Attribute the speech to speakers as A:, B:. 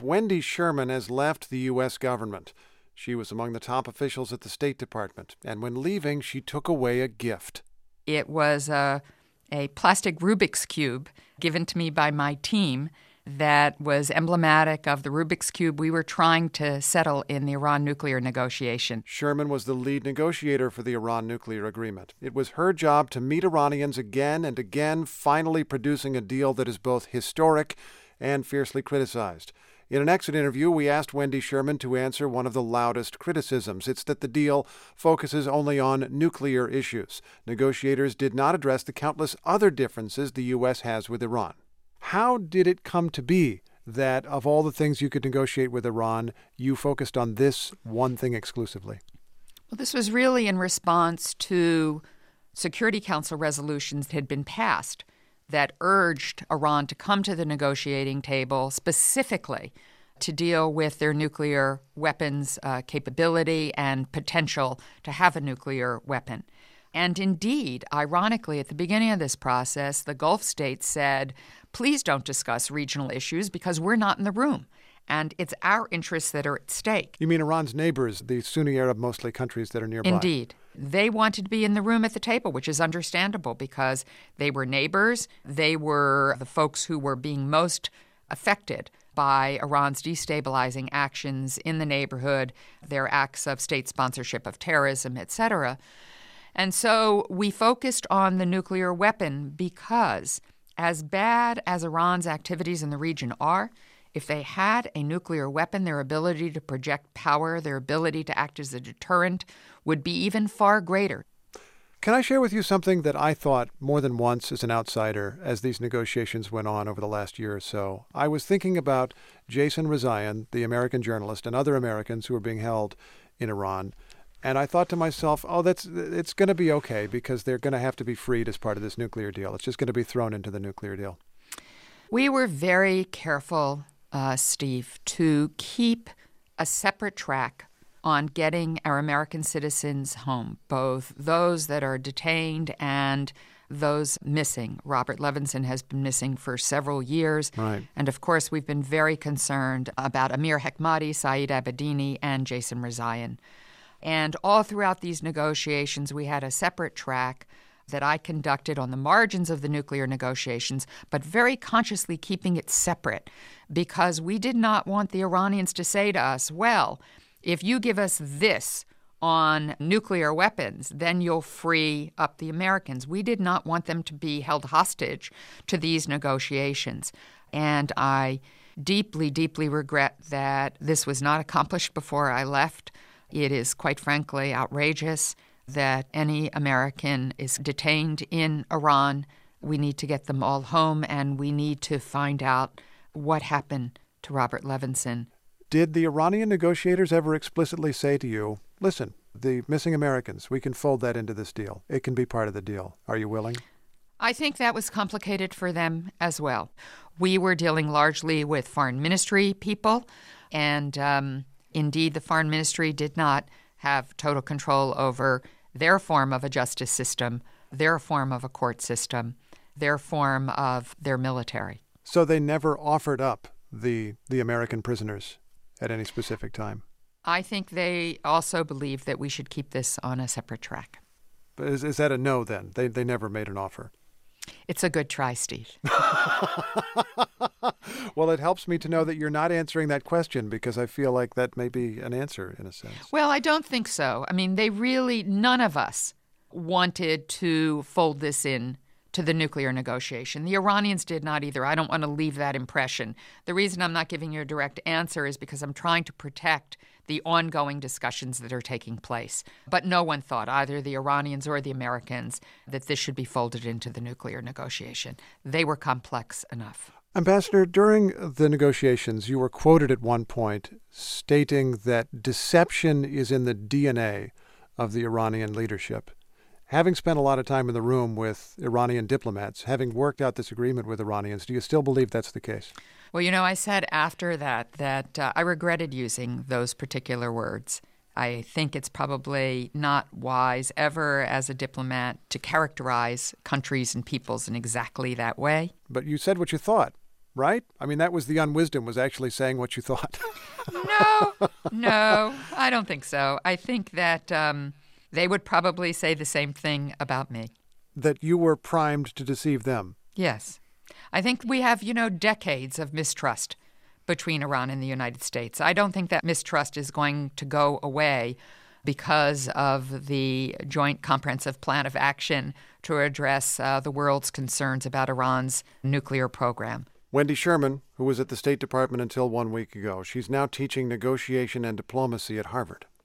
A: Wendy Sherman has left the U.S. government. She was among the top officials at the State Department, and when leaving, she took away a gift.
B: It was a plastic Rubik's Cube given to me by my team that was emblematic of the Rubik's Cube we were trying to settle in the Iran nuclear negotiation.
A: Sherman was the lead negotiator for the Iran nuclear agreement. It was her job to meet Iranians again and again, finally producing a deal that is both historic and fiercely criticized. In an exit interview, we asked Wendy Sherman to answer one of the loudest criticisms. It's that the deal focuses only on nuclear issues. Negotiators did not address the countless other differences the U.S. has with Iran. How did it come to be that of all the things you could negotiate with Iran, you focused on this one thing exclusively?
B: Well, this was really in response to Security Council resolutions that had been passed that urged Iran to come to the negotiating table specifically to deal with their nuclear weapons capability and potential to have a nuclear weapon. And indeed, ironically, at the beginning of this process, the Gulf states said, please don't discuss regional issues because we're not in the room. And it's our interests that are at stake.
A: You mean Iran's neighbors, the Sunni Arab mostly countries that are nearby?
B: Indeed. They wanted to be in the room at the table, which is understandable because they were neighbors. They were the folks who were being most affected by Iran's destabilizing actions in the neighborhood, their acts of state sponsorship of terrorism, etc. And so we focused on the nuclear weapon because, as bad as Iran's activities in the region are, if they had a nuclear weapon, their ability to project power, their ability to act as a deterrent would be even far greater.
A: Can I share with you something that I thought more than once as an outsider as these negotiations went on over the last year or so? I was thinking about Jason Rezaian, the American journalist, and other Americans who are being held in Iran. And I thought to myself, it's going to be okay because they're going to have to be freed as part of this nuclear deal. It's just going to be thrown into the nuclear deal.
B: We were very careful, Steve, to keep a separate track on getting our American citizens home, both those that are detained and those missing. Robert Levinson has been missing for several years.
A: Right.
B: And, of course, we've been very concerned about Amir Hekmati, Saeed Abedini, and Jason Rezaian. And all throughout these negotiations, we had a separate track that I conducted on the margins of the nuclear negotiations, but very consciously keeping it separate because we did not want the Iranians to say to us, well, if you give us this on nuclear weapons, then you'll free up the Americans. We did not want them to be held hostage to these negotiations. And I deeply, deeply regret that this was not accomplished before I left. It is, quite frankly, outrageous that any American is detained in Iran. We need to get them all home, and we need to find out what happened to Robert Levinson.
A: Did the Iranian negotiators ever explicitly say to you, listen, the missing Americans, we can fold that into this deal. It can be part of the deal. Are you willing?
B: I think that was complicated for them as well. We were dealing largely with foreign ministry people, and indeed, the foreign ministry did not have total control over their form of a justice system, their form of a court system, their form of their military.
A: So they never offered up the American prisoners at any specific time?
B: I think they also believe that we should keep this on a separate track.
A: But is that a no then? They never made an offer?
B: It's a good try, Steve.
A: Well, it helps me to know that you're not answering that question because I feel like that may be an answer in a sense.
B: Well, I don't think so. I mean, none of us wanted to fold this in to the nuclear negotiation. The Iranians did not either. I don't want to leave that impression. The reason I'm not giving you a direct answer is because I'm trying to protect the ongoing discussions that are taking place. But no one thought, either the Iranians or the Americans, that this should be folded into the nuclear negotiation. They were complex enough.
A: Ambassador, during the negotiations, you were quoted at one point stating that deception is in the DNA of the Iranian leadership. Having spent a lot of time in the room with Iranian diplomats, having worked out this agreement with Iranians, do you still believe that's the case?
B: Well, I said after that I regretted using those particular words. I think it's probably not wise ever as a diplomat to characterize countries and peoples in exactly that way.
A: But you said what you thought. right? I mean, that was the unwisdom, was actually saying what you thought.
B: No, I don't think so. I think that they would probably say the same thing about me.
A: That you were primed to deceive them.
B: Yes. I think we have, decades of mistrust between Iran and the United States. I don't think that mistrust is going to go away because of the Joint Comprehensive Plan of Action to address the world's concerns about Iran's nuclear program.
A: Wendy Sherman, who was at the State Department until 1 week ago, she's now teaching negotiation and diplomacy at Harvard.